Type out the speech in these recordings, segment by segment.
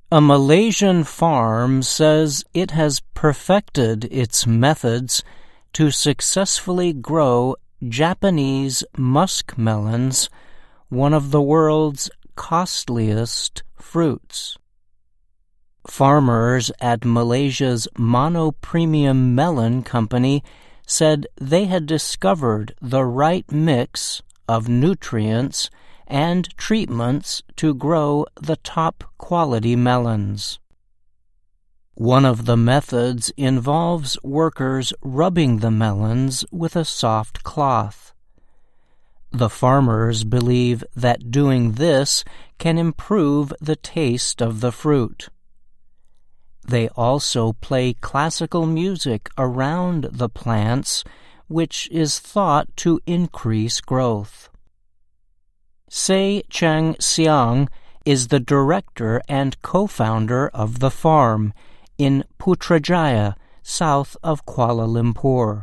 A Malaysian farm says it has perfected its methods to successfully grow Japanese muskmelons, one of the world's costliest fruits. Farmers at Malaysia's Mono Premium Melon Company said they had discovered the right mix of nutrients and treatments to grow the top quality melons. One of the methods involves workers rubbing the melons with a soft cloth. The farmers believe that doing this can improve the taste of the fruit. They also play classical music around the plants, which is thought to increase growth. Say Chang Siang is the director and co-founder of the farm in Putrajaya, south of Kuala Lumpur.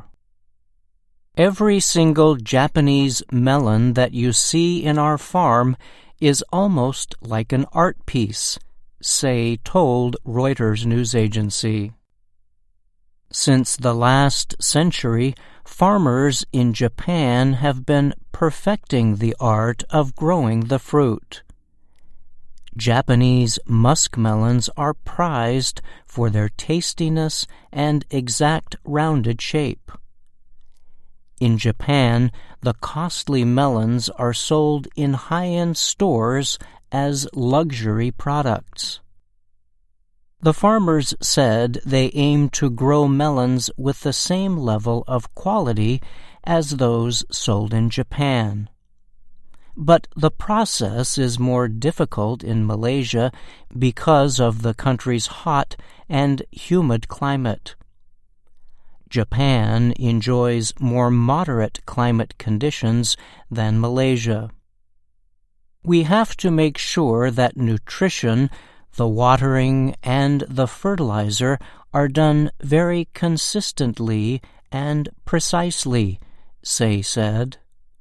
Every single Japanese melon that you see in our farm is almost like an art piece, Say told Reuters news agency. Since the last century, farmers in Japan have been perfecting the art of growing the fruit. Japanese muskmelons are prized for their tastiness and exact rounded shape. In Japan, the costly melons are sold in high-end stores as luxury products. The farmers said they aim to grow melons with the same level of quality as those sold in Japan. But the process is more difficult in Malaysia because of the country's hot and humid climate. Japan enjoys more moderate climate conditions than Malaysia. We have to make sure that nutrition, the watering, and the fertilizer are done very consistently and precisely, Say said.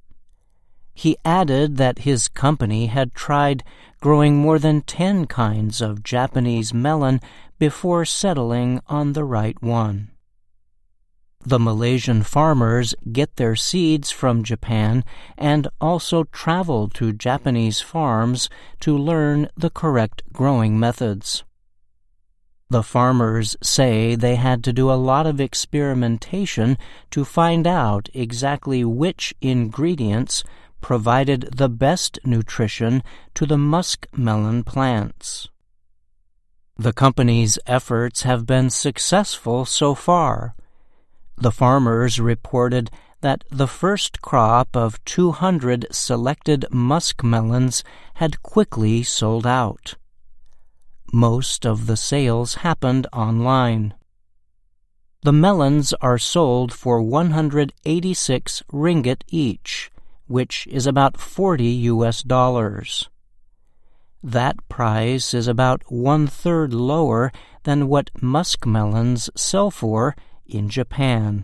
He added that his company had tried growing more than 10 kinds of Japanese melon before settling on the right one. The Malaysian farmers get their seeds from Japan and also travel to Japanese farms to learn the correct growing methods. The farmers say they had to do a lot of experimentation to find out exactly which ingredients provided the best nutrition to the muskmelon plants. The company's efforts have been successful so far. The farmers reported that the first crop of 200 selected muskmelons had quickly sold out. Most of the sales happened online. The melons are sold for 186 ringgit each, which is about $40. That price is about 1/3 lower than what muskmelons sell for in Japan.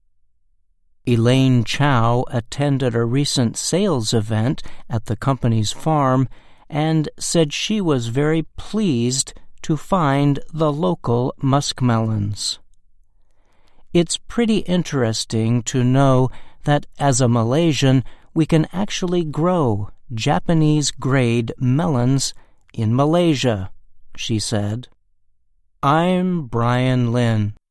Elaine Chow attended a recent sales event at the company's farm and said she was very pleased to find the local muskmelons. It's pretty interesting to know that as a Malaysian, we can actually grow Japanese-grade melons in Malaysia, she said. I'm Brian Lynn.